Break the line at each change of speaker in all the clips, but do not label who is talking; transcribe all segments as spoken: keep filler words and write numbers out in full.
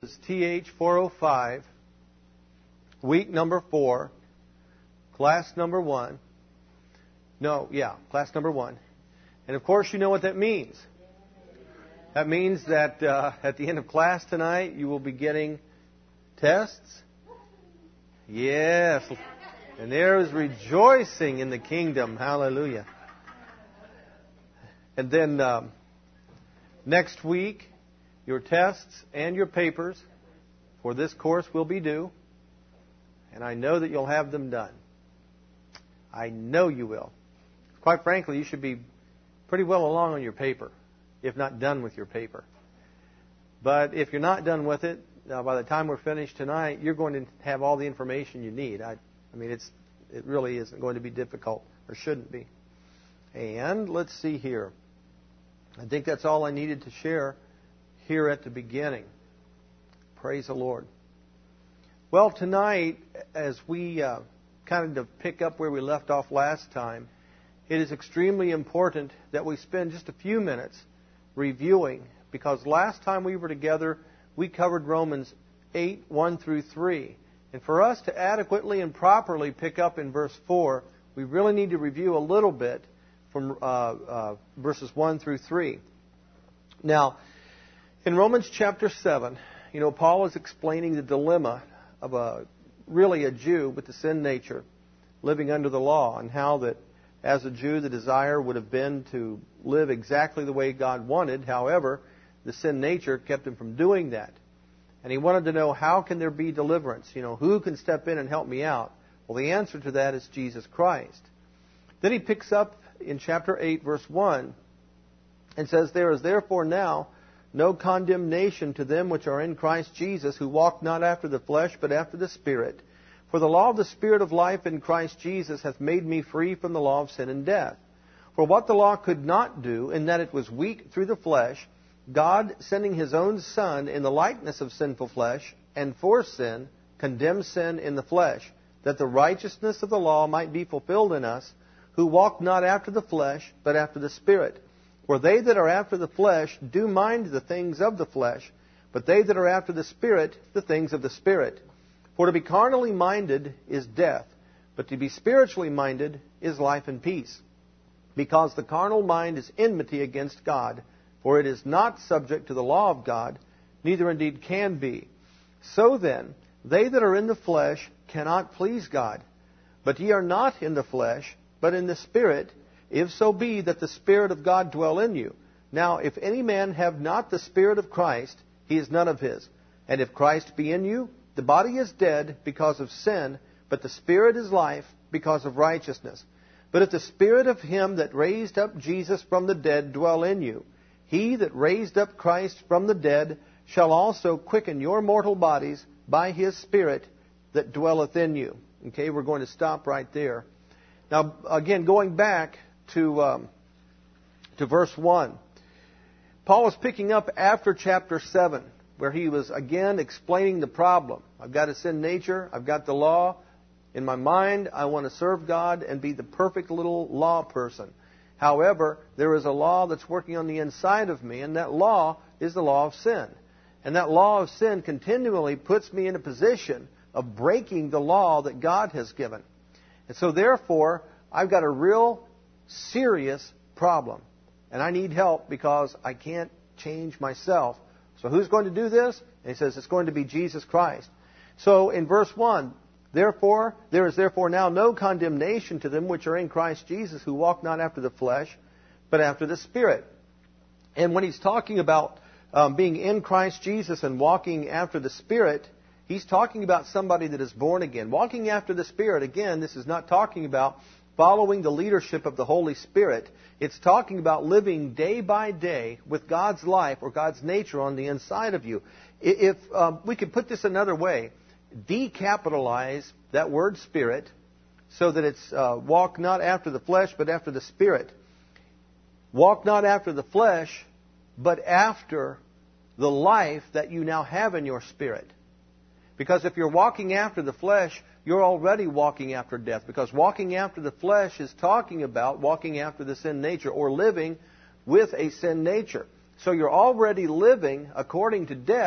This is T H four oh five, week number four, class number one. No, yeah, class number one. And of course, you know what that means. That means that uh, at the end of class tonight, you will be getting tests. Yes. And there is rejoicing in the kingdom. Hallelujah. And then um, next week, your tests and your papers for this course will be due. And I know that you'll have them done. I know you will. Quite frankly, you should be pretty well along on your paper, if not done with your paper. But if you're not done with it, uh, by the time we're finished tonight, you're going to have all the information you need. I, I mean, it's it really isn't going to be difficult, or shouldn't be. And let's see here. I think that's all I needed to share here at the beginning. Praise the Lord. Well, tonight, as we uh, kind of pick up where we left off last time, it is extremely important that we spend just a few minutes reviewing, because last time we were together, we covered Romans eight, one through three. And for us to adequately and properly pick up in verse four, we really need to review a little bit from uh, uh, verses one through three. Now, in Romans chapter seven, you know, Paul is explaining the dilemma of a really a Jew with the sin nature living under the law, and how that as a Jew the desire would have been to live exactly the way God wanted. However, the sin nature kept him from doing that. And he wanted to know, how can there be deliverance? You know, who can step in and help me out? Well, the answer to that is Jesus Christ. Then he picks up in chapter eight, verse one, and says, "There is therefore now no condemnation to them which are in Christ Jesus, who walk not after the flesh, but after the Spirit. For the law of the Spirit of life in Christ Jesus hath made me free from the law of sin and death. For what the law could not do, in that it was weak through the flesh, God, sending His own Son in the likeness of sinful flesh, and for sin, condemned sin in the flesh, that the righteousness of the law might be fulfilled in us, who walk not after the flesh, but after the Spirit. For they that are after the flesh do mind the things of the flesh, but they that are after the Spirit, the things of the Spirit. For to be carnally minded is death, but to be spiritually minded is life and peace. Because the carnal mind is enmity against God, for it is not subject to the law of God, neither indeed can be. So then, they that are in the flesh cannot please God. But ye are not in the flesh, but in the Spirit, if so be that the Spirit of God dwell in you. Now, if any man have not the Spirit of Christ, he is none of his. And if Christ be in you, the body is dead because of sin, but the Spirit is life because of righteousness. But if the Spirit of Him that raised up Jesus from the dead dwell in you, He that raised up Christ from the dead shall also quicken your mortal bodies by His Spirit that dwelleth in you." Okay, we're going to stop right there. Now, again, going back to um, to verse one. Paul is picking up after chapter seven, where he was again explaining the problem. I've got a sin nature, I've got the law. In my mind, I want to serve God and be the perfect little law person. However, there is a law that's working on the inside of me, and that law is the law of sin. And that law of sin continually puts me in a position of breaking the law that God has given. And so therefore, I've got a real serious problem. And I need help because I can't change myself. So who's going to do this? And he says it's going to be Jesus Christ. So in verse one, "Therefore, there is therefore now no condemnation to them which are in Christ Jesus, who walk not after the flesh, but after the Spirit." And when he's talking about um, being in Christ Jesus and walking after the Spirit, he's talking about somebody that is born again. Walking after the Spirit, again, this is not talking about following the leadership of the Holy Spirit. It's talking about living day by day with God's life or God's nature on the inside of you. If um, we could put this another way, decapitalize that word Spirit so that it's uh, walk not after the flesh, but after the Spirit. Walk not after the flesh, but after the life that you now have in your spirit. Because if you're walking after the flesh, you're already walking after death. Because walking after the flesh is talking about walking after the sin nature, or living with a sin nature. So you're already living according to death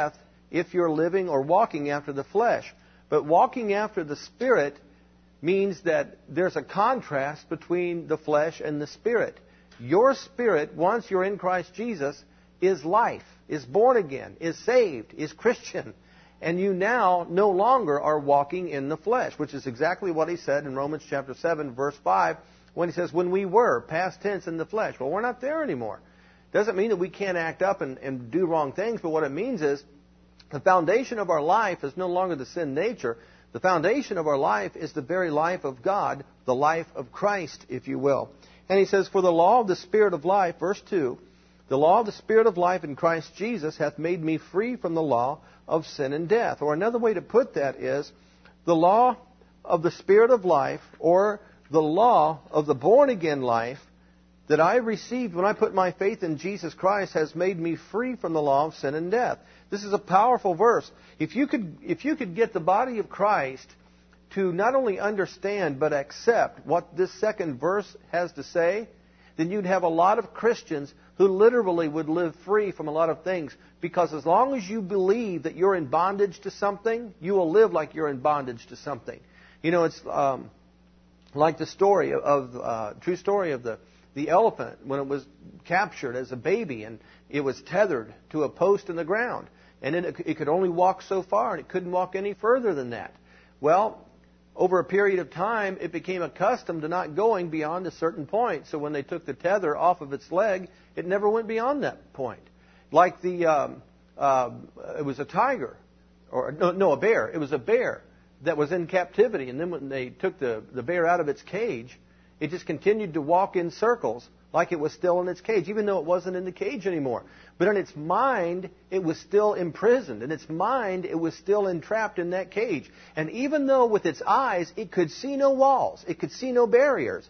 if you're living or walking after the flesh. But walking after the Spirit means that there's a contrast between the flesh and the Spirit. Your spirit, once you're in Christ Jesus, is life, is born again, is saved, is Christian. And you now no longer are walking in the flesh, which is exactly what he said in Romans chapter seven, verse five, when he says, when we were, past tense, in the flesh. Well, we're not there anymore. Doesn't mean that we can't act up and, and do wrong things, but what it means is the foundation of our life is no longer the sin nature. The foundation of our life is the very life of God, the life of Christ, if you will. And he says, for the law of the Spirit of life, verse two, the law of the Spirit of life in Christ Jesus hath made me free from the law of sin and death. Or another way to put that is, the law of the Spirit of life, or the law of the born-again life that I received when I put my faith in Jesus Christ has made me free from the law of sin and death. This is a powerful verse. If you could, if you could get the body of Christ to not only understand but accept what this second verse has to say, then you'd have a lot of Christians who literally would live free from a lot of things. Because as long as you believe that you're in bondage to something, you will live like you're in bondage to something. You know, it's um, like the story of, uh, true story of the, the elephant when it was captured as a baby and it was tethered to a post in the ground. And then it, it could only walk so far and it couldn't walk any further than that. Well, over a period of time, it became accustomed to not going beyond a certain point. So when they took the tether off of its leg, it never went beyond that point. Like the, um, uh, it was a tiger, or no, no, a bear. It was a bear that was in captivity. And then when they took the, the bear out of its cage, it just continued to walk in circles like it was still in its cage, even though it wasn't in the cage anymore. But in its mind, it was still imprisoned. In its mind, it was still entrapped in that cage. And even though with its eyes, it could see no walls, it could see no barriers,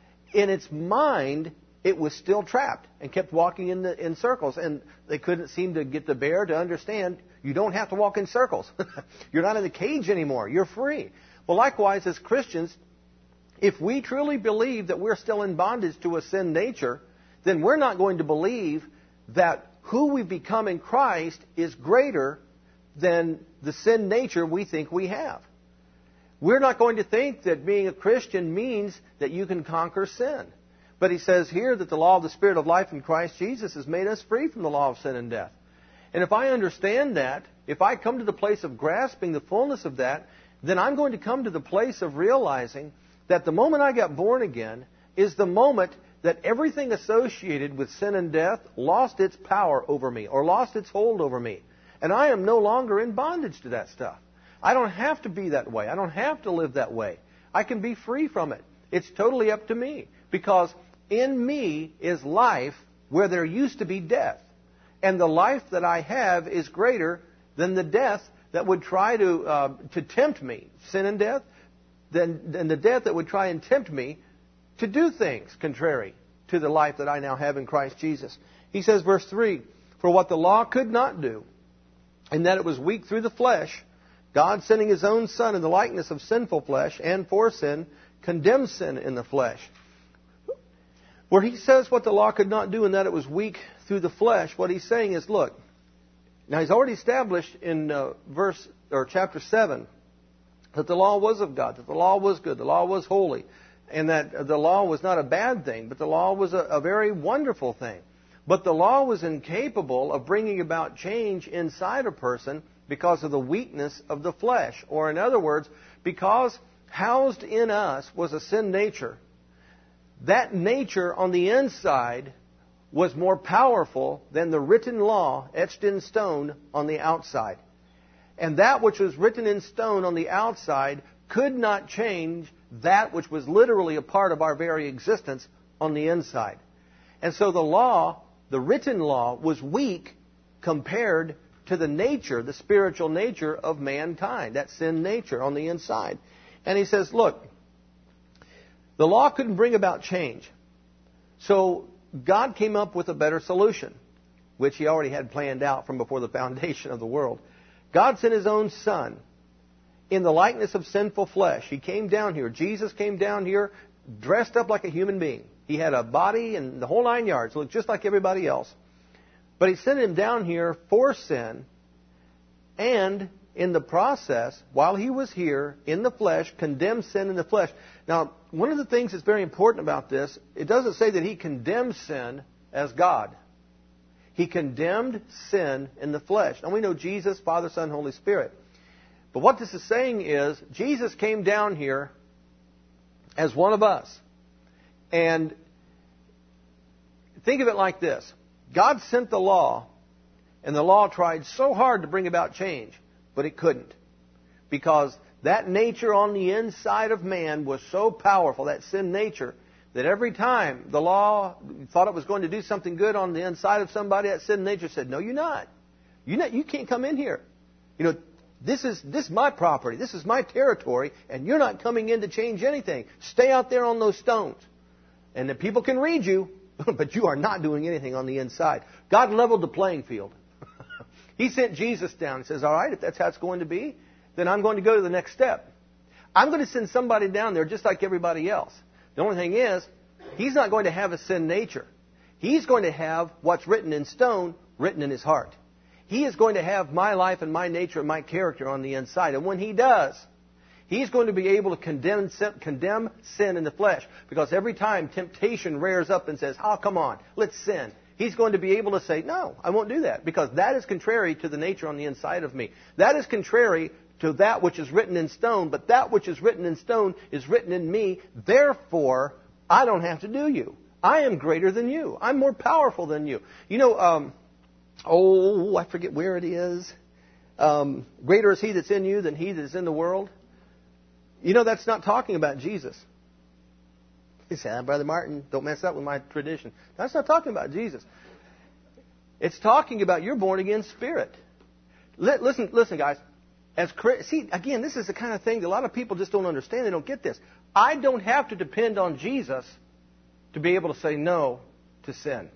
in its mind, it was still trapped and kept walking in, the, in circles. And they couldn't seem to get the bear to understand, you don't have to walk in circles. You're not in the cage anymore. You're free. Well, likewise, as Christians, if we truly believe that we're still in bondage to a sin nature, then we're not going to believe that who we become in Christ is greater than the sin nature we think we have. We're not going to think that being a Christian means that you can conquer sin. But he says here that the law of the Spirit of life in Christ Jesus has made us free from the law of sin and death. And if I understand that, if I come to the place of grasping the fullness of that, then I'm going to come to the place of realizing that the moment I got born again is the moment that everything associated with sin and death lost its power over me or lost its hold over me. And I am no longer in bondage to that stuff. I don't have to be that way. I don't have to live that way. I can be free from it. It's totally up to me. Because in me is life where there used to be death. And the life that I have is greater than the death that would try to uh, to tempt me, sin and death, than, than the death that would try and tempt me to do things contrary to the life that I now have in Christ Jesus. He says, verse three, for what the law could not do, in that it was weak through the flesh, God sending His own Son in the likeness of sinful flesh, and for sin, condemned sin in the flesh. Where he says what the law could not do, in that it was weak through the flesh, what he's saying is, look, now he's already established in uh, verse or chapter seven that the law was of God, that the law was good, the law was holy, and that the law was not a bad thing, but the law was a, a very wonderful thing. But the law was incapable of bringing about change inside a person because of the weakness of the flesh. Or in other words, because housed in us was a sin nature, that nature on the inside was more powerful than the written law etched in stone on the outside. And that which was written in stone on the outside could not change that which was literally a part of our very existence on the inside. And so the law, the written law, was weak compared to the nature, the spiritual nature of mankind, that sin nature on the inside. And he says, look, the law couldn't bring about change. So God came up with a better solution, which He already had planned out from before the foundation of the world. God sent His own Son in the likeness of sinful flesh. He came down here. Jesus came down here dressed up like a human being. He had a body and the whole nine yards, looked just like everybody else. But He sent Him down here for sin and in the process, while He was here in the flesh, condemned sin in the flesh. Now, one of the things that's very important about this, it doesn't say that He condemned sin as God. He condemned sin in the flesh. Now, we know Jesus, Father, Son, Holy Spirit. But what this is saying is, Jesus came down here as one of us. And think of it like this. God sent the law, and the law tried so hard to bring about change, but it couldn't. Because that nature on the inside of man was so powerful, that sin nature, that every time the law thought it was going to do something good on the inside of somebody, that sin nature said, no, you're not. You're not. You can't come in here. You know, this is, this is my property. This is my territory, and you're not coming in to change anything. Stay out there on those stones. And the people can read you, but you are not doing anything on the inside. God leveled the playing field. He sent Jesus down and says, all right, if that's how it's going to be, then I'm going to go to the next step. I'm going to send somebody down there just like everybody else. The only thing is, He's not going to have a sin nature. He's going to have what's written in stone written in His heart. He is going to have my life and my nature and my character on the inside. And when He does, He's going to be able to condemn sin, condemn sin in the flesh. Because every time temptation rears up and says, oh, come on, let's sin, He's going to be able to say, no, I won't do that. Because that is contrary to the nature on the inside of me. That is contrary to that which is written in stone. But that which is written in stone is written in me. Therefore, I don't have to do you. I am greater than you. I'm more powerful than you. You know, um, oh, I forget where it is. Um, greater is He that's in you than he that is in the world. You know, that's not talking about Jesus. He said, Brother Martin, don't mess up with my tradition. That's not talking about Jesus. It's talking about your born-again spirit. Listen, listen, guys. As see, again, this is the kind of thing that a lot of people just don't understand. They don't get this. I don't have to depend on Jesus to be able to say no to sin.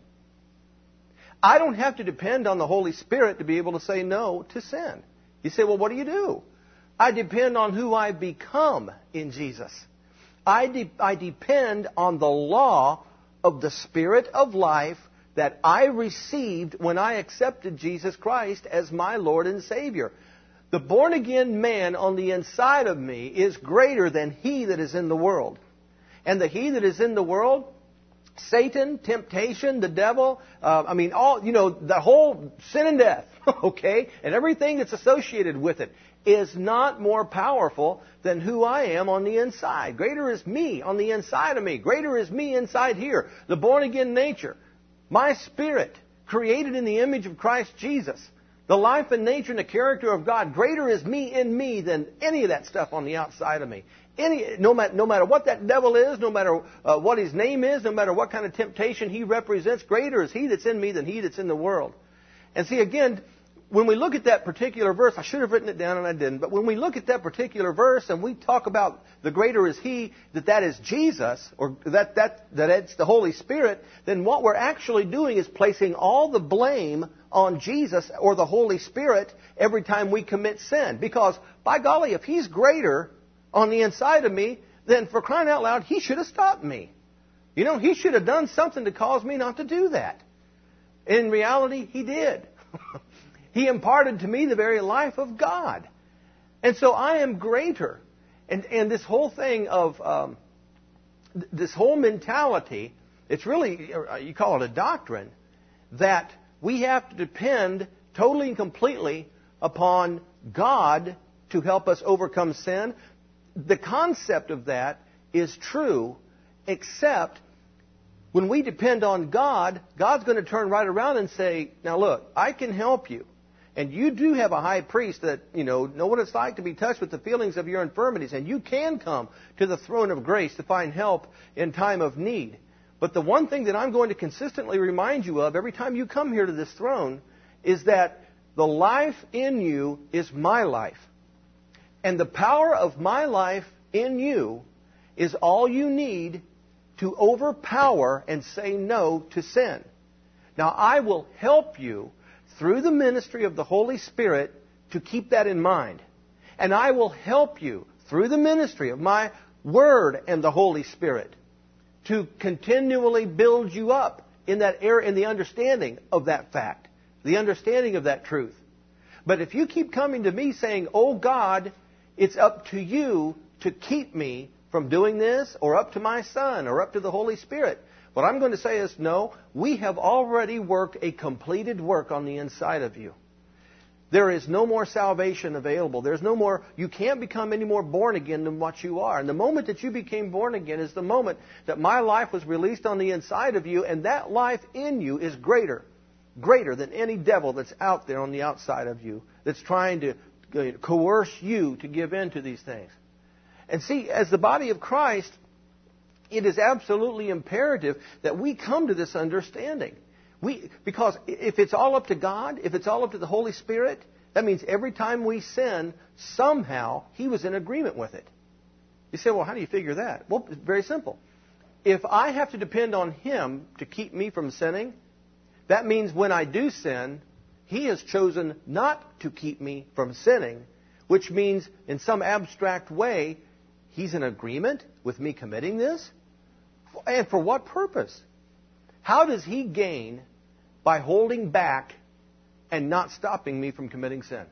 I don't have to depend on the Holy Spirit to be able to say no to sin. You say, well, what do you do? I depend on who I become in Jesus. I, de- I depend on the law of the Spirit of life that I received when I accepted Jesus Christ as my Lord and Savior. The born-again man on the inside of me is greater than he that is in the world. And the he that is in the world, Satan, temptation, the devil, uh, I mean, all, you know, the whole sin and death, okay, and everything that's associated with it is not more powerful than who I am on the inside. Greater is me on the inside of me. Greater is me inside here. The born-again nature, my spirit, created in the image of Christ Jesus. The life and nature and the character of God. Greater is me in me than any of that stuff on the outside of me. Any, no matter, no matter what that devil is, no matter uh, what his name is, no matter what kind of temptation he represents, greater is he that's in me than he that's in the world. And see, again, when we look at that particular verse, I should have written it down and I didn't, but when we look at that particular verse and we talk about the greater is He, that that is Jesus, or that, that, that it's the Holy Spirit, then what we're actually doing is placing all the blame on Jesus or the Holy Spirit every time we commit sin. Because, by golly, if He's greater on the inside of me, then for crying out loud, He should have stopped me. You know, He should have done something to cause me not to do that. In reality, He did. He imparted to me the very life of God. And so I am greater. And, and this whole thing of, um, th- this whole mentality, it's really, you call it a doctrine, that we have to depend totally and completely upon God to help us overcome sin. The concept of that is true, except when we depend on God, God's going to turn right around and say, now look, I can help you. And you do have a high priest that, you know, know what it's like to be touched with the feelings of your infirmities. And you can come to the throne of grace to find help in time of need. But the one thing that I'm going to consistently remind you of every time you come here to this throne is that the life in you is my life. And the power of my life in you is all you need to overpower and say no to sin. Now, I will help you through the ministry of the Holy Spirit to keep that in mind. And I will help you through the ministry of my Word and the Holy Spirit to continually build you up in that area, in the understanding of that fact, the understanding of that truth. But if you keep coming to me saying, oh God, it's up to you to keep me from doing this, or up to my Son, or up to the Holy Spirit, what I'm going to say is, no, we have already worked a completed work on the inside of you. There is no more salvation available. There's no more, you can't become any more born again than what you are. And the moment that you became born again is the moment that my life was released on the inside of you, and that life in you is greater, greater than any devil that's out there on the outside of you, that's trying to coerce you to give in to these things. And see, as the body of Christ, it is absolutely imperative that we come to this understanding. We, because if it's all up to God, if it's all up to the Holy Spirit, that means every time we sin, somehow He was in agreement with it. You say, well, how do you figure that? Well, it's very simple. If I have to depend on Him to keep me from sinning, that means when I do sin, He has chosen not to keep me from sinning, which means in some abstract way, He's in agreement with me committing this? And for what purpose? How does He gain by holding back and not stopping me from committing sin?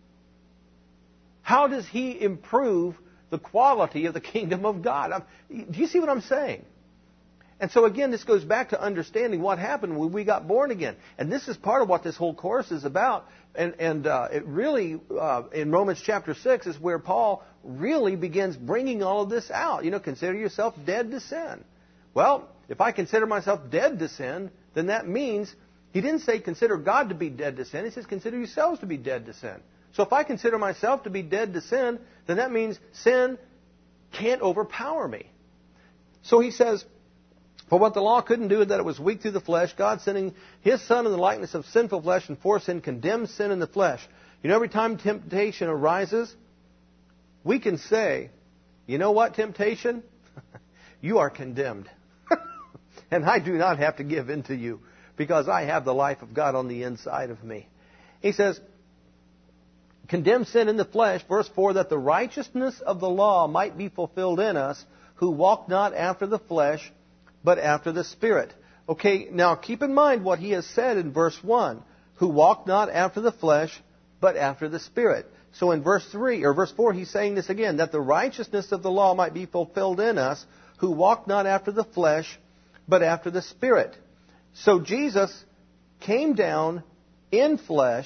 How does He improve the quality of the kingdom of God? Do you see what I'm saying? And so again, this goes back to understanding what happened when we got born again. And this is part of what this whole course is about. And, and uh, it really, uh, in Romans chapter six, is where Paul really begins bringing all of this out. You know, consider yourself dead to sin. Well, if I consider myself dead to sin, then that means, he didn't say consider God to be dead to sin. He says consider yourselves to be dead to sin. So if I consider myself to be dead to sin, then that means sin can't overpower me. So he says, for what the law couldn't do, that it was weak through the flesh, God sending His Son in the likeness of sinful flesh and for sin condemned sin in the flesh. You know, every time temptation arises, we can say, you know what, temptation? You are condemned. And I do not have to give in to you, because I have the life of God on the inside of me. He says, condemn sin in the flesh, verse four, that the righteousness of the law might be fulfilled in us, who walk not after the flesh, but after the Spirit. Okay, now keep in mind what he has said in verse one, who walk not after the flesh, but after the Spirit. So in verse three, or verse four, he's saying this again, that the righteousness of the law might be fulfilled in us, who walk not after the flesh, but after the Spirit. So Jesus came down in flesh.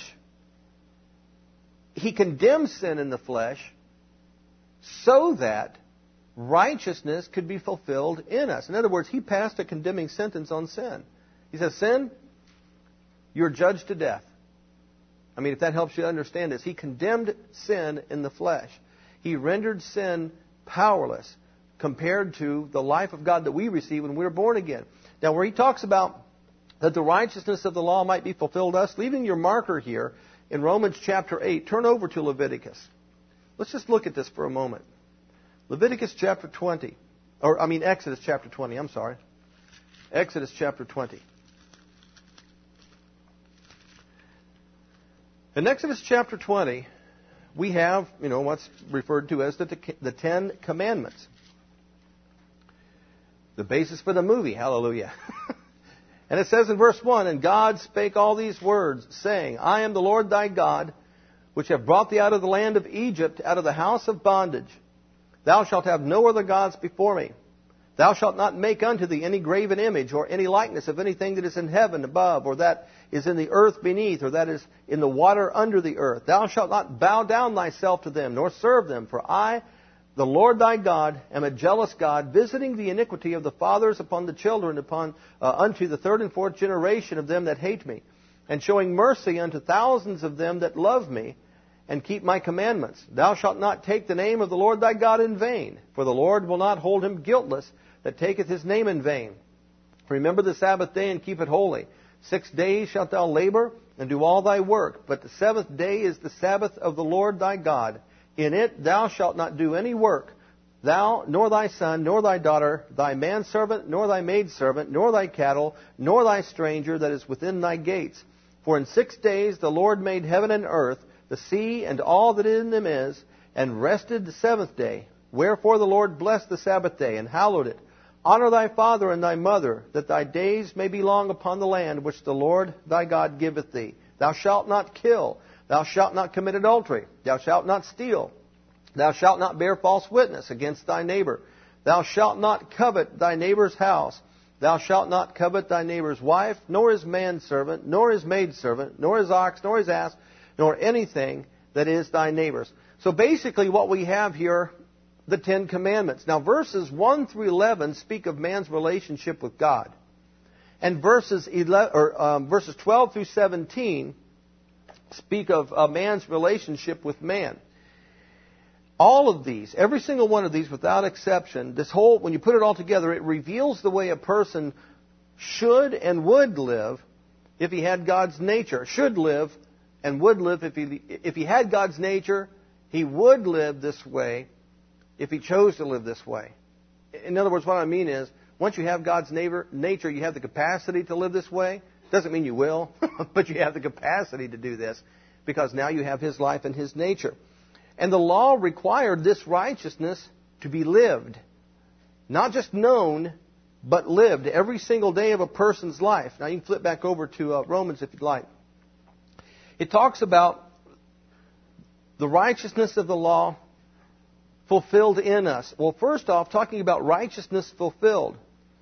He condemned sin in the flesh so that righteousness could be fulfilled in us. In other words, He passed a condemning sentence on sin. He says, sin, you're judged to death. I mean, if that helps you understand this. He condemned sin in the flesh. He rendered sin powerless compared to the life of God that we receive when we were born again. Now, where he talks about that the righteousness of the law might be fulfilled us, leaving your marker here in Romans chapter eight, turn over to Leviticus. Let's just look at this for a moment. Leviticus chapter twenty, or I mean Exodus chapter twenty, I'm sorry. Exodus chapter twenty. In Exodus chapter twenty, we have, you know, what's referred to as the, the Ten Commandments. The basis for the movie, hallelujah. And it says in verse one, and God spake all these words, saying, I am the Lord thy God, which have brought thee out of the land of Egypt, out of the house of bondage. Thou shalt have no other gods before me. Thou shalt not make unto thee any graven image, or any likeness of anything that is in heaven above, or that is in the earth beneath, or that is in the water under the earth. Thou shalt not bow down thyself to them, nor serve them. For I, the Lord thy God, am a jealous God, visiting the iniquity of the fathers upon the children, upon uh, unto the third and fourth generation of them that hate me, and showing mercy unto thousands of them that love me, and keep my commandments. Thou shalt not take the name of the Lord thy God in vain, for the Lord will not hold him guiltless that taketh his name in vain. Remember the Sabbath day and keep it holy. Six days shalt thou labor and do all thy work, but the seventh day is the Sabbath of the Lord thy God. In it thou shalt not do any work, thou, nor thy son, nor thy daughter, thy manservant, nor thy maidservant, nor thy cattle, nor thy stranger that is within thy gates. For in six days the Lord made heaven and earth, the sea, and all that in them is, and rested the seventh day. Wherefore the Lord blessed the Sabbath day, and hallowed it. Honor thy father and thy mother, that thy days may be long upon the land which the Lord thy God giveth thee. Thou shalt not kill. Thou shalt not commit adultery. Thou shalt not steal. Thou shalt not bear false witness against thy neighbor. Thou shalt not covet thy neighbor's house. Thou shalt not covet thy neighbor's wife, nor his manservant, nor his maidservant, nor his ox, nor his ass, nor anything that is thy neighbor's. So basically what we have here, the Ten Commandments. Now verses one through eleven speak of man's relationship with God. And verses eleven, or, um, verses twelve through seventeen speak of a man's relationship with man. All of these, every single one of these without exception, this whole, when you put it all together, it reveals the way a person should and would live if he had God's nature. Should live and would live if he, if he had God's nature, he would live this way if he chose to live this way. In other words, what I mean is, once you have God's neighbor, nature, you have the capacity to live this way. Doesn't mean you will, but you have the capacity to do this because now you have His life and His nature. And the law required this righteousness to be lived. Not just known, but lived every single day of a person's life. Now you can flip back over to uh, Romans if you'd like. It talks about the righteousness of the law fulfilled in us. Well, first off, talking about righteousness fulfilled.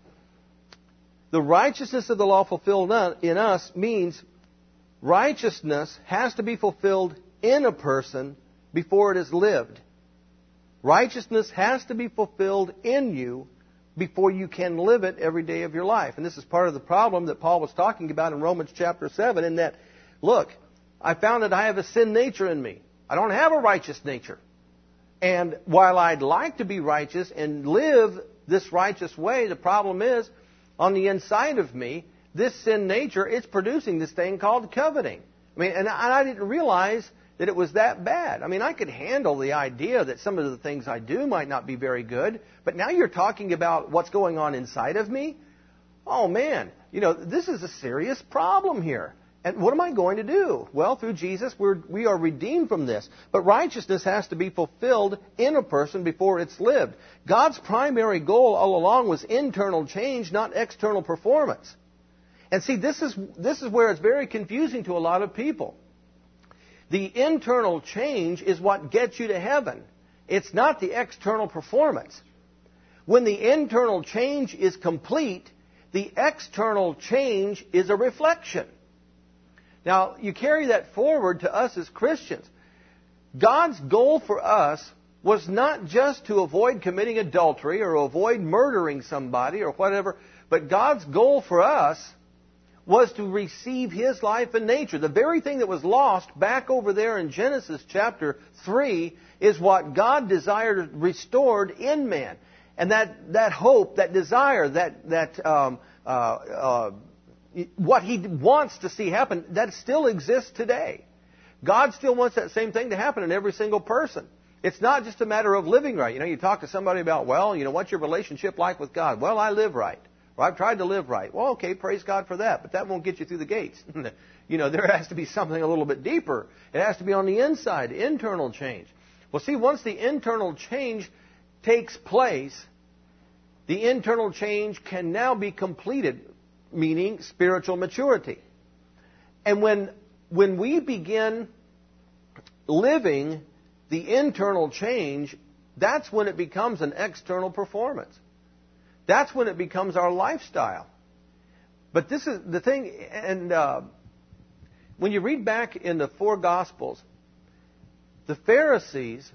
The righteousness of the law fulfilled in us means righteousness has to be fulfilled in a person before it is lived. Righteousness has to be fulfilled in you before you can live it every day of your life. And this is part of the problem that Paul was talking about in Romans chapter seven, in that, look, I found that I have a sin nature in me. I don't have a righteous nature. And while I'd like to be righteous and live this righteous way, the problem is, on the inside of me, this sin nature, it's producing this thing called coveting. I mean, and I didn't realize that it was that bad. I mean, I could handle the idea that some of the things I do might not be very good, but now you're talking about what's going on inside of me? Oh man, you know, this is a serious problem here. And what am I going to do? Well, through Jesus, we're, we are redeemed from this. But righteousness has to be fulfilled in a person before it's lived. God's primary goal all along was internal change, not external performance. And see, this is, this is where it's very confusing to a lot of people. The internal change is what gets you to heaven. It's not the external performance. When the internal change is complete, the external change is a reflection. Now, you carry that forward to us as Christians. God's goal for us was not just to avoid committing adultery or avoid murdering somebody or whatever, but God's goal for us was to receive His life and nature. The very thing that was lost back over there in Genesis chapter three is what God desired restored in man. And that, that hope, that desire, that, that um, uh, uh, what He wants to see happen, that still exists today. God still wants that same thing to happen in every single person. It's not just a matter of living right. You know, you talk to somebody about, well, you know, what's your relationship like with God? Well, I live right. Or I've tried to live right. Well, okay, praise God for that. But that won't get you through the gates. You know, there has to be something a little bit deeper. It has to be on the inside, internal change. Well, see, once the internal change takes place, the internal change can now be completed, meaning spiritual maturity. And when, when we begin living the internal change, that's when it becomes an external performance. That's when it becomes our lifestyle. But this is the thing, and uh, when you read back in the four Gospels, the Pharisees,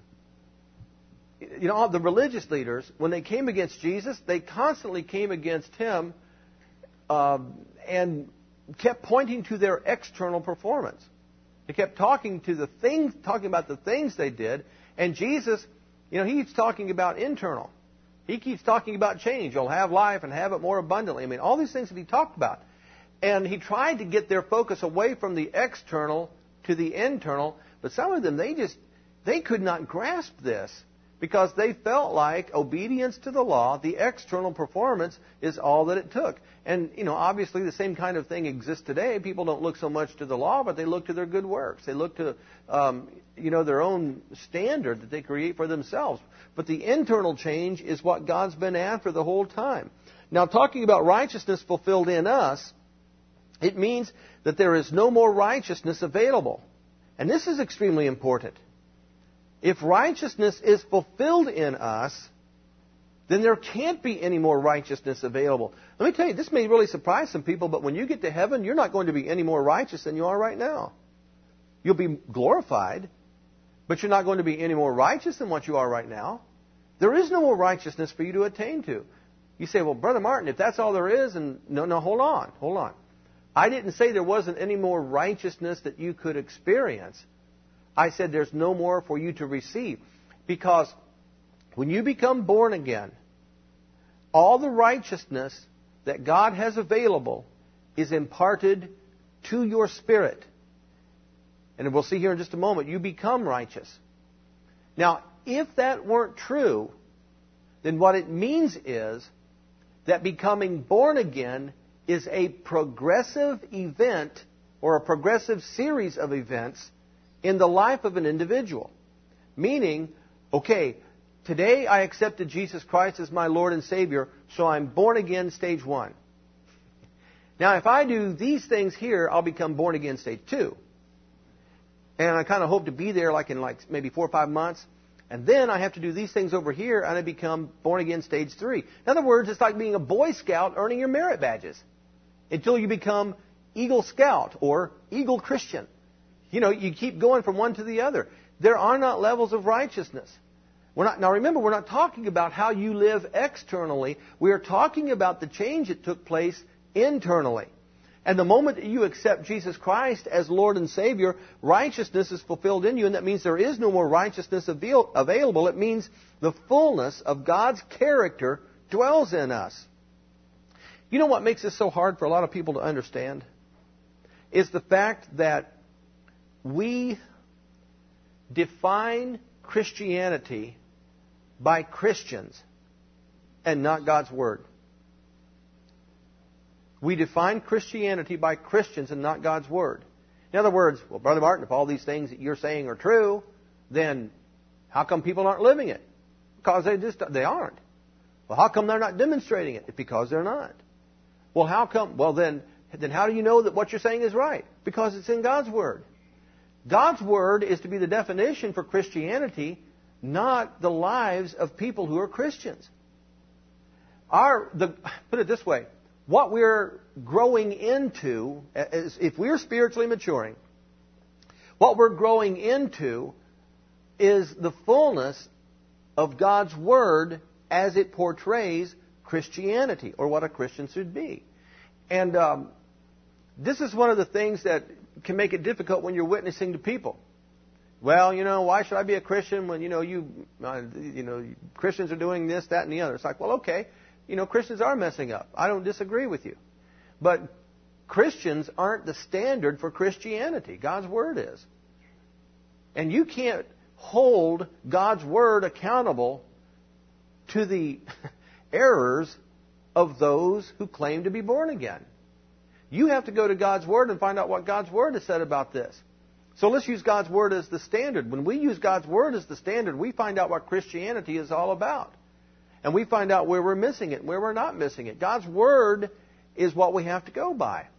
you know, the religious leaders, when they came against Jesus, they constantly came against Him um, and kept pointing to their external performance. They kept talking to the things, talking about the things they did, and Jesus, you know, He's talking about internal. He keeps talking about change. You'll have life and have it more abundantly. I mean, all these things that He talked about. And He tried to get their focus away from the external to the internal. But some of them, they just, they could not grasp this because they felt like obedience to the law, the external performance, is all that it took. And, you know, obviously the same kind of thing exists today. People don't look so much to the law, but they look to their good works. They look to, um, you know, their own standard that they create for themselves. But the internal change is what God's been after the whole time. Now, talking about righteousness fulfilled in us, it means that there is no more righteousness available. And this is extremely important. If righteousness is fulfilled in us, then there can't be any more righteousness available. Let me tell you, this may really surprise some people, but when you get to heaven, you're not going to be any more righteous than you are right now. You'll be glorified, but you're not going to be any more righteous than what you are right now. There is no more righteousness for you to attain to. You say, well, Brother Martin, if that's all there is, and no, no, hold on, hold on. I didn't say there wasn't any more righteousness that you could experience. I said there's no more for you to receive. Because when you become born again, all the righteousness that God has available is imparted to your spirit. And we'll see here in just a moment, you become righteous. Now, if that weren't true, then what it means is that becoming born again is a progressive event or a progressive series of events in the life of an individual. Meaning, okay, today I accepted Jesus Christ as my Lord and Savior, so I'm born again stage one. Now, if I do these things here, I'll become born again stage two. And I kind of hope to be there like in like maybe four or five months. And then I have to do these things over here, and I become born again stage three. In other words, it's like being a Boy Scout earning your merit badges until you become Eagle Scout or Eagle Christian. You know, you keep going from one to the other. There are not levels of righteousness. We're not, now remember, we're not talking about how you live externally. We are talking about the change that took place internally. And the moment that you accept Jesus Christ as Lord and Savior, righteousness is fulfilled in you, and that means there is no more righteousness avail- available. It means the fullness of God's character dwells in us. You know what makes this so hard for a lot of people to understand? Is the fact that we define Christianity by Christians and not God's Word. We define Christianity by Christians and not God's Word. In other words, well, Brother Martin, if all these things that you're saying are true, then how come people aren't living it? Because they just they aren't. Well, how come they're not demonstrating it? It's because they're not. Well, how come? Well, then, then how do you know that what you're saying is right? Because it's in God's Word. God's Word is to be the definition for Christianity, not the lives of people who are Christians. Our the put it this way. What we're growing into, is if we're spiritually maturing, what we're growing into is the fullness of God's Word as it portrays Christianity, or what a Christian should be. And um, this is one of the things that can make it difficult when you're witnessing to people. Well, you know, why should I be a Christian when, you know, you, uh, you know, Christians are doing this, that, and the other? It's like, well, okay. You know, Christians are messing up. I don't disagree with you. But Christians aren't the standard for Christianity. God's Word is. And you can't hold God's Word accountable to the errors of those who claim to be born again. You have to go to God's Word and find out what God's Word has said about this. So let's use God's Word as the standard. When we use God's Word as the standard, we find out what Christianity is all about. And we find out where we're missing it, where we're not missing it. God's Word is what we have to go by.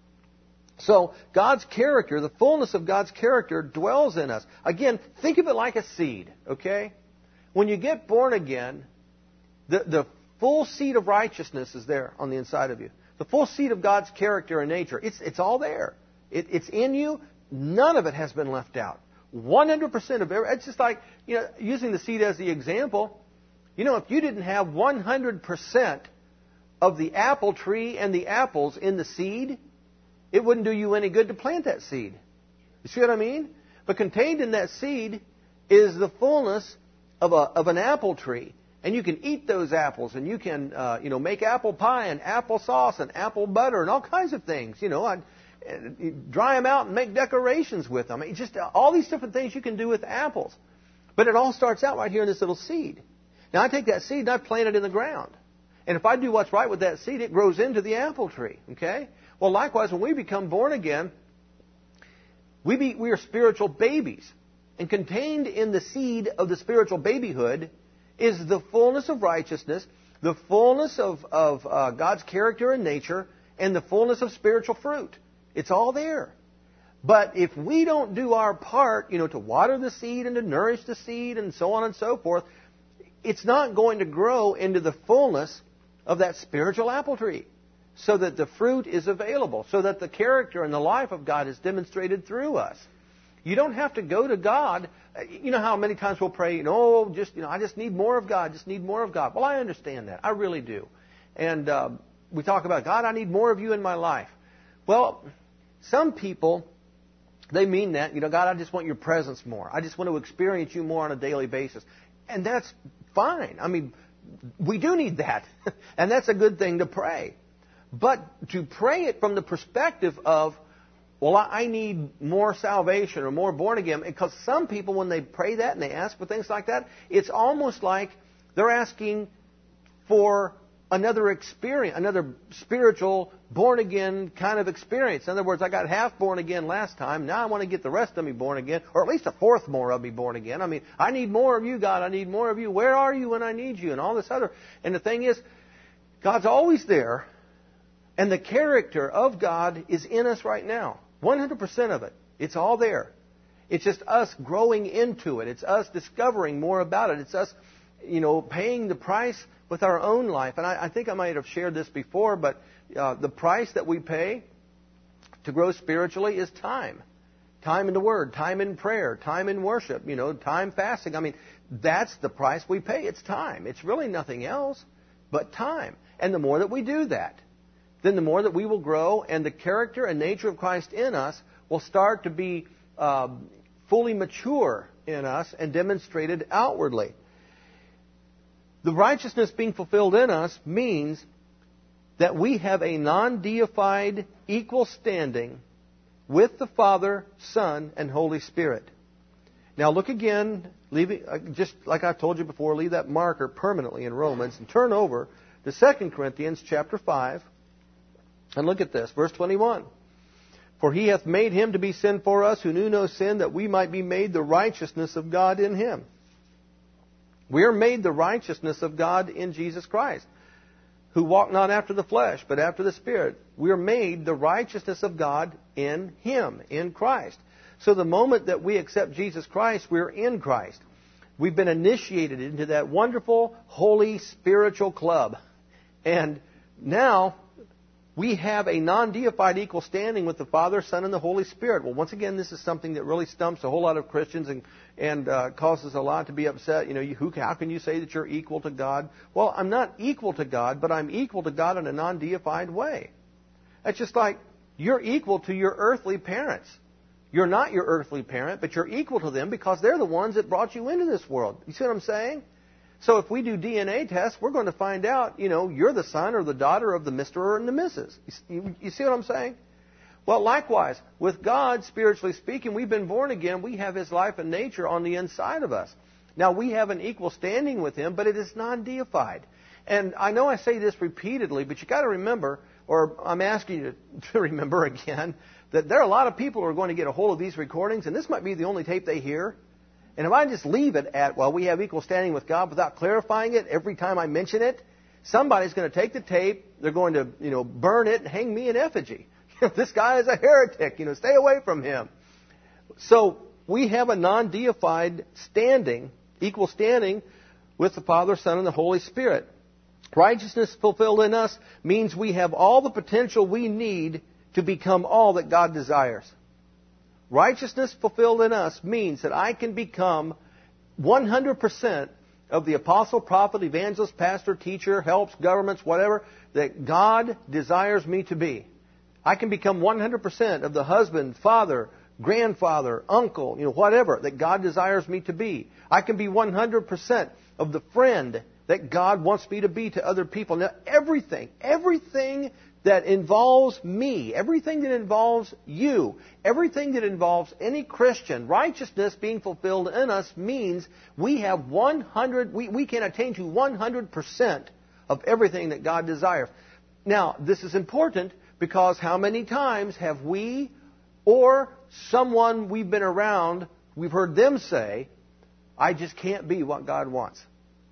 So God's character, the fullness of God's character dwells in us. Again, think of it like a seed, okay? When you get born again, the, the full seed of righteousness is there on the inside of you. The full seed of God's character and nature, it's, it's all there. It, it's in you. None of it has been left out. one hundred percent of it. It's just like, you know, using the seed as the example. You know, if you didn't have one hundred percent of the apple tree and the apples in the seed, it wouldn't do you any good to plant that seed. You see what I mean? But contained in that seed is the fullness of a of an apple tree. And you can eat those apples, and you can, uh, you know, make apple pie and apple sauce and apple butter and all kinds of things. You know, I'd, I'd dry them out and make decorations with them. I mean, just all these different things you can do with apples. But it all starts out right here in this little seed. Now, I take that seed and I plant it in the ground. And if I do what's right with that seed, it grows into the apple tree. Okay? Well, likewise, when we become born again, we, be, we are spiritual babies. And contained in the seed of the spiritual babyhood is the fullness of righteousness, the fullness of, of uh, God's character and nature, and the fullness of spiritual fruit. It's all there. But if we don't do our part, you know, to water the seed and to nourish the seed and so on and so forth, it's not going to grow into the fullness of that spiritual apple tree, so that the fruit is available, so that the character and the life of God is demonstrated through us. You don't have to go to God. You know how many times we'll pray, you know, oh, just, you know, I just need more of God, just need more of God. Well, I understand that. I really do. And uh, we talk about, God, I need more of you in my life. Well, some people, they mean that, you know, God, I just want your presence more. I just want to experience you more on a daily basis. And that's fine. I mean, we do need that. And that's a good thing to pray. But to pray it from the perspective of, well, I need more salvation or more born again. Because some people, when they pray that and they ask for things like that, it's almost like they're asking for another experience, another spiritual born again kind of experience. In other words, I got half born again last time. Now I want to get the rest of me born again, or at least a fourth more of me born again. I mean, I need more of you, God. I need more of you. Where are you when I need you? And all this other. And the thing is, God's always there, and the character of God is in us right now. one hundred percent of it. It's all there. It's just us growing into it. It's us discovering more about it. It's us, you know, paying the price with our own life. And I, I think I might have shared this before, but uh, the price that we pay to grow spiritually is time. Time in the Word, time in prayer, time in worship, you know, time fasting. I mean, that's the price we pay. It's time. It's really nothing else but time. And the more that we do that, then the more that we will grow, and the character and nature of Christ in us will start to be uh, fully mature in us and demonstrated outwardly. The righteousness being fulfilled in us means that we have a non-deified equal standing with the Father, Son, and Holy Spirit. Now look again, leave it, just like I told you before, leave that marker permanently in Romans and turn over to Second Corinthians chapter five. And look at this, verse twenty-one. For he hath made him to be sin for us who knew no sin, that we might be made the righteousness of God in him. We are made the righteousness of God in Jesus Christ, who walk not after the flesh, but after the Spirit. We are made the righteousness of God in him, in Christ. So the moment that we accept Jesus Christ, we're in Christ. We've been initiated into that wonderful, holy, spiritual club. And now we have a non-deified equal standing with the Father, Son, and the Holy Spirit. Well, once again, this is something that really stumps a whole lot of Christians and, and uh, causes a lot to be upset. You know, you, who, how can you say that you're equal to God? Well, I'm not equal to God, but I'm equal to God in a non-deified way. That's just like you're equal to your earthly parents. You're not your earthly parent, but you're equal to them because they're the ones that brought you into this world. You see what I'm saying? So if we do D N A tests, we're going to find out, you know, you're the son or the daughter of the Mister and the Missus You, you see what I'm saying? Well, likewise, with God, spiritually speaking, we've been born again. We have His life and nature on the inside of us. Now, we have an equal standing with Him, but it is non-deified. And I know I say this repeatedly, but you got to remember, or I'm asking you to, to remember again, that there are a lot of people who are going to get a hold of these recordings, and this might be the only tape they hear. And if I just leave it at, well, we have equal standing with God without clarifying it every time I mention it, somebody's going to take the tape, they're going to, you know, burn it and hang me in effigy. This guy is a heretic, you know, stay away from him. So we have a non-deified standing, equal standing with the Father, Son, and the Holy Spirit. Righteousness fulfilled in us means we have all the potential we need to become all that God desires. Righteousness fulfilled in us means that I can become one hundred percent of the apostle, prophet, evangelist, pastor, teacher, helps, governments, whatever, that God desires me to be. I can become one hundred percent of the husband, father, grandfather, uncle, you know, whatever that God desires me to be. I can be one hundred percent of the friend that God wants me to be to other people. Now, everything, everything that involves me, everything that involves you, everything that involves any Christian, righteousness being fulfilled in us means we have one hundred, we, we can attain to one hundred percent of everything that God desires. Now, this is important because how many times have we or someone we've been around, we've heard them say, I just can't be what God wants.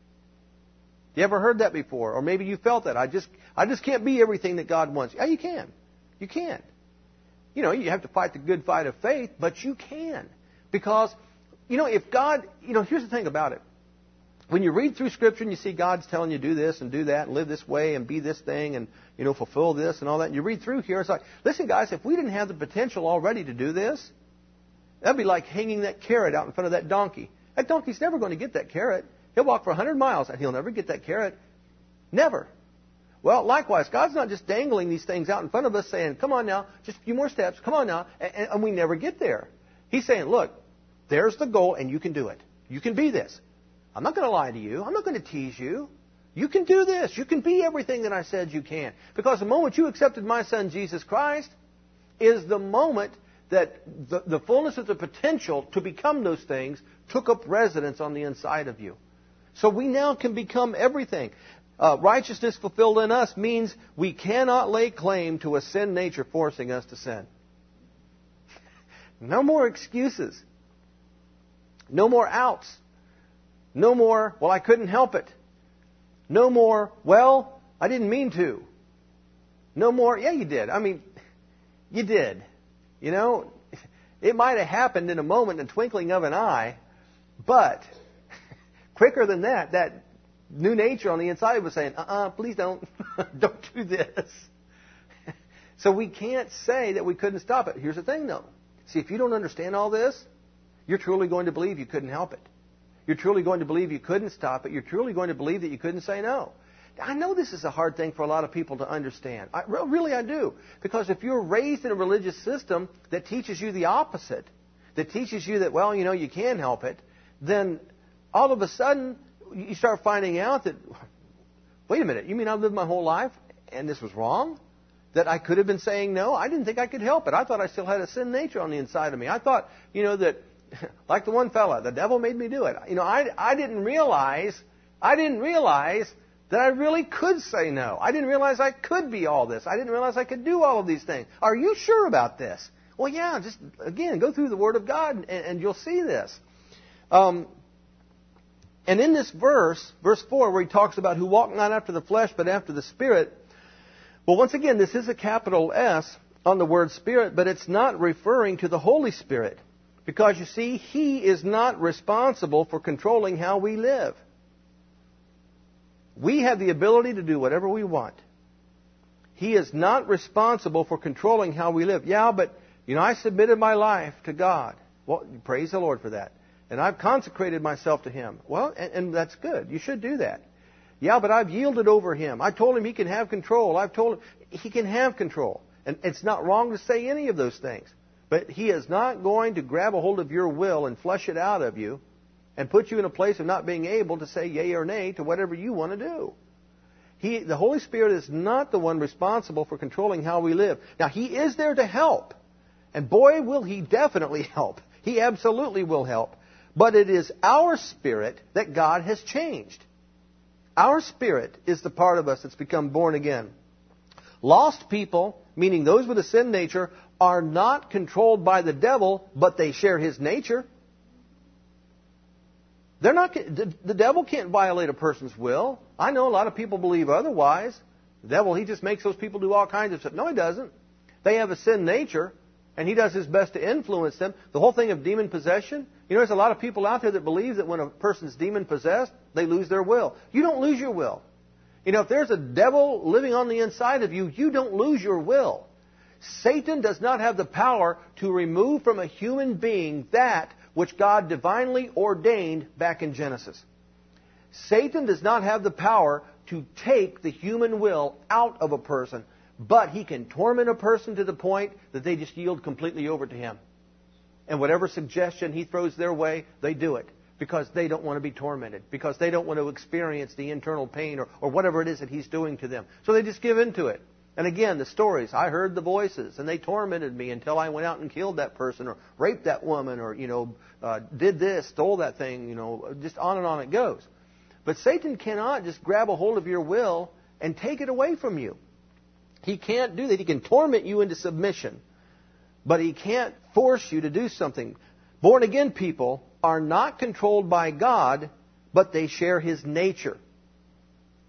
You ever heard that before? Or maybe you felt that. I just I just can't be everything that God wants. Yeah, you can. You can. you know, you have to fight the good fight of faith, but you can. Because, you know, if God, you know, here's the thing about it. When you read through Scripture and you see God's telling you do this and do that and live this way and be this thing and, you know, fulfill this and all that, and you read through here, it's like, listen, guys, if we didn't have the potential already to do this, that'd be like hanging that carrot out in front of that donkey. That donkey's never going to get that carrot. He'll walk for a hundred miles and he'll never get that carrot. Never. Well, likewise, God's not just dangling these things out in front of us saying, come on now, just a few more steps, come on now, and, and we never get there. He's saying, look, there's the goal and you can do it. You can be this. I'm not going to lie to you. I'm not going to tease you. You can do this. You can be everything that I said you can. Because the moment you accepted my Son, Jesus Christ, is the moment that the, the fullness of the potential to become those things took up residence on the inside of you. So we now can become everything. Uh, righteousness fulfilled in us means we cannot lay claim to a sin nature forcing us to sin. No more excuses. No more outs. No more, well, I couldn't help it. No more, well, I didn't mean to. No more, yeah, you did. I mean, you did. You know, it might have happened in a moment, in a twinkling of an eye, but quicker than that, that new nature on the inside was saying, uh-uh, please don't, don't do this. So we can't say that we couldn't stop it. Here's the thing, though. See, if you don't understand all this, you're truly going to believe you couldn't help it. You're truly going to believe you couldn't stop it. You're truly going to believe that you couldn't say no. I know this is a hard thing for a lot of people to understand. I, really, I do. Because if you're raised in a religious system that teaches you the opposite, that teaches you that, well, you know, you can help it, then all of a sudden you start finding out that, wait a minute, you mean I've lived my whole life and this was wrong? That I could have been saying no? I didn't think I could help it. I thought I still had a sin nature on the inside of me. I thought, you know, that like the one fella, the devil made me do it. You know, I, I didn't realize, I didn't realize that I really could say no. I didn't realize I could be all this. I didn't realize I could do all of these things. Are you sure about this? Well, yeah, just, again, go through the Word of God and, and you'll see this. Um, and in this verse, verse four, where he talks about who walk not after the flesh but after the Spirit, well, once again, this is a capital S on the word Spirit, but it's not referring to the Holy Spirit. Because, you see, He is not responsible for controlling how we live. We have the ability to do whatever we want. He is not responsible for controlling how we live. Yeah, but, you know, I submitted my life to God. Well, praise the Lord for that. And I've consecrated myself to Him. Well, and, and that's good. You should do that. Yeah, but I've yielded over Him. I told Him He can have control. I've told Him He can have control. And it's not wrong to say any of those things. But He is not going to grab a hold of your will and flush it out of you and put you in a place of not being able to say yea or nay to whatever you want to do. He, the Holy Spirit is not the one responsible for controlling how we live. Now, He is there to help. And boy, will He definitely help. He absolutely will help. But it is our spirit that God has changed. Our spirit is the part of us that's become born again. Lost people, meaning those with a sin nature, are not controlled by the devil, but they share his nature. They're not. The, the devil can't violate a person's will. I know a lot of people believe otherwise. The devil, he just makes those people do all kinds of stuff. No, he doesn't. They have a sin nature, and he does his best to influence them. The whole thing of demon possession, you know, there's a lot of people out there that believe that when a person's demon possessed, they lose their will. You don't lose your will. You know, if there's a devil living on the inside of you, you don't lose your will. Satan does not have the power to remove from a human being that which God divinely ordained back in Genesis. Satan does not have the power to take the human will out of a person, but he can torment a person to the point that they just yield completely over to him. And whatever suggestion he throws their way, they do it because they don't want to be tormented, because they don't want to experience the internal pain or, or whatever it is that he's doing to them. So they just give in to it. And again, the stories, I heard the voices, and they tormented me until I went out and killed that person, or raped that woman, or, you know, uh, did this, stole that thing, you know, just on and on it goes. But Satan cannot just grab a hold of your will and take it away from you. He can't do that. He can torment you into submission, but he can't force you to do something. Born-again people are not controlled by God, but they share His nature.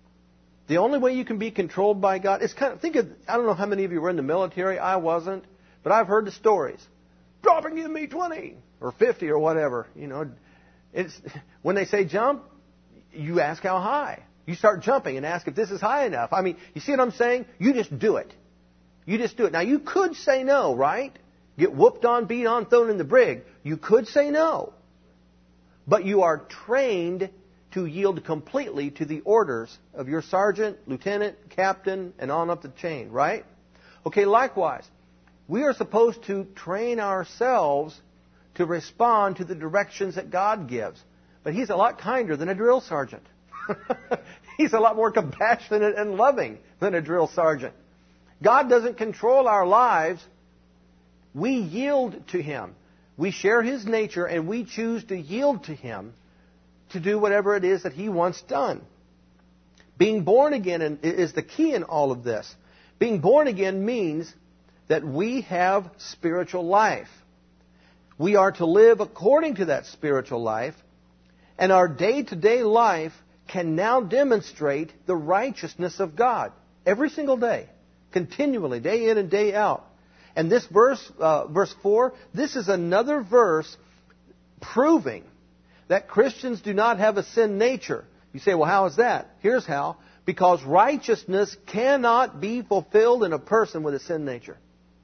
The only way you can be controlled by God is kind of, think of, I don't know how many of you were in the military. I wasn't. But I've heard the stories. Drop and give me twenty or fifty or whatever. You know, it's when they say jump, you ask how high. You start jumping and ask if this is high enough. I mean, you see what I'm saying? You just do it. You just do it. Now, you could say no, right? Get whooped on, beat on, thrown in the brig. You could say no. But you are trained to yield completely to the orders of your sergeant, lieutenant, captain, and on up the chain, right? Okay, likewise, we are supposed to train ourselves to respond to the directions that God gives. But He's a lot kinder than a drill sergeant. He's a lot more compassionate and loving than a drill sergeant. God doesn't control our lives. We yield to Him. We share His nature and we choose to yield to Him to do whatever it is that He wants done. Being born again is the key in all of this. Being born again means that we have spiritual life. We are to live according to that spiritual life, and our day-to-day life can now demonstrate the righteousness of God every single day, continually, day in and day out. And this verse, uh, verse four, this is another verse proving that Christians do not have a sin nature. You say, well, how is that? Here's how. Because righteousness cannot be fulfilled in a person with a sin nature.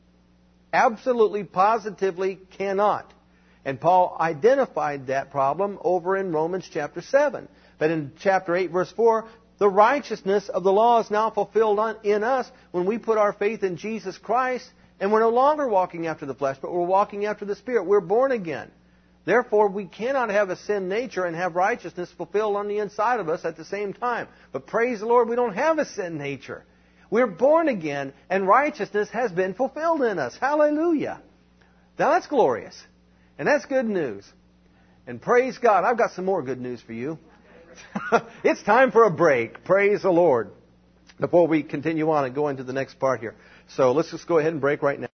Absolutely, positively cannot. And Paul identified that problem over in Romans chapter seven. But in chapter eight, verse four, the righteousness of the law is now fulfilled in us when we put our faith in Jesus Christ, and we're no longer walking after the flesh, but we're walking after the Spirit. We're born again. Therefore, we cannot have a sin nature and have righteousness fulfilled on the inside of us at the same time. But praise the Lord, we don't have a sin nature. We're born again, and righteousness has been fulfilled in us. Hallelujah. Now that's glorious. And that's good news. And praise God, I've got some more good news for you. It's time for a break. Praise the Lord. Before we continue on and go into the next part here. So let's just go ahead and break right now.